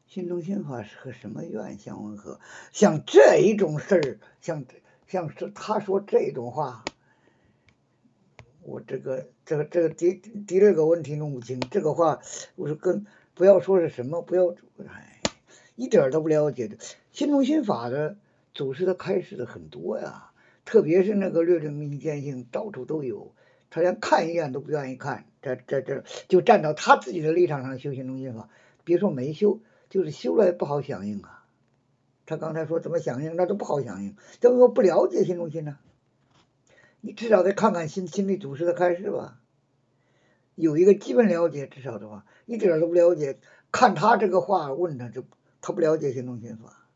新中心法是和什么院相吻合？像这一种事儿，像是他说这种话，我这个第二个问题弄不清。这个话，我说不要说是什么，不要，哎，一点儿都不了解的。新中心法的组织的开始的很多呀，特别是那个略证民间性，到处都有。他连看一眼都不愿意看，这就站到他自己的立场上修新中心法，别说没修，就是修了也不好响应啊。他刚才说怎么响应，那都不好响应，因为我不了解新中心呢。你至少得看看新的组织的开始吧，有一个基本了解，至少的话，一点都不了解，看他这个话问他就他不了解新中心法。